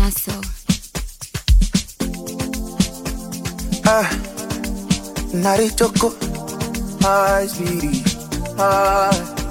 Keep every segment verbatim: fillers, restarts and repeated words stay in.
Maso. Ah, Nari Choco, hi, sweetie, hi.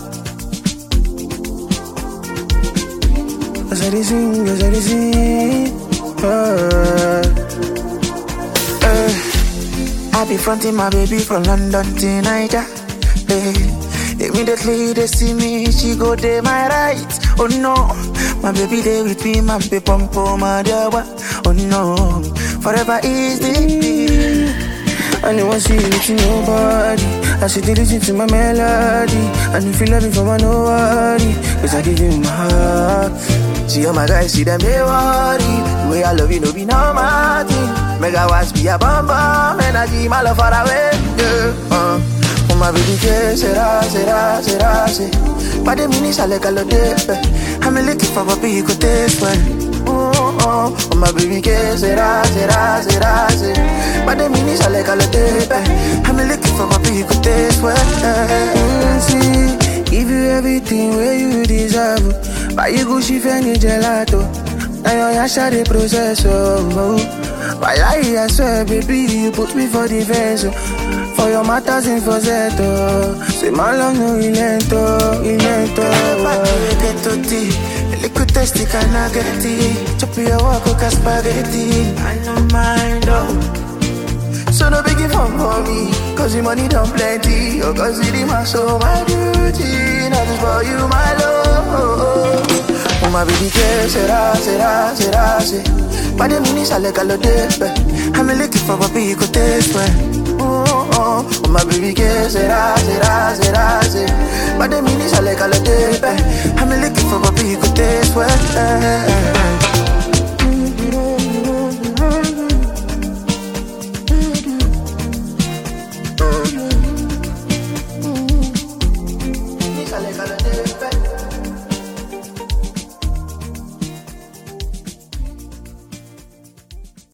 As I sing, as I sing, ah. Eh, I be fronting my baby from London to Niger. Eh, immediately they see me, she go dey my right. Oh no, my baby dey with me, my baby pump for my dear. Oh no, forever is the I never see you with nobody. I see the listen to my melody. And if you love me from my nobody, cause I give you my heart. See all my guys, see them, they worry. The way I love you, no be no thing. Mega watch be a bum bum. Energy, my love far away, yeah. uh. Oh my baby, yeah, será, será, será, será. But the minutes I like a lot of I'm looking for a big taste, well. Oh, oh, oh, my baby, que será, será, será, será. But the minutes I like a lot of I'm looking for a big taste, well. Mm, see, give you everything where you deserve. Buy you Gucci, Fendi, gelato. Now your yasha the process, oh. But I swear, baby, you put me for defense, oh. For your matters in Fozetto. Say my love no relento, relento. Get to tea, liquid tasty can I get it? Chop your walk cook spaghetti. I don't mind, oh. So no biggie fun for me, cause the money don't plenty. Oh, cause it is my soul, my duty. Not just for you, my love. Oh, my baby, que será, será, será, será. But the minutes I like a lot of I'm looking for a big taste, well. Oh, oh, oh, my baby, que será, será, será, será. But the minutes I like a lot of I'm looking for a big taste, well.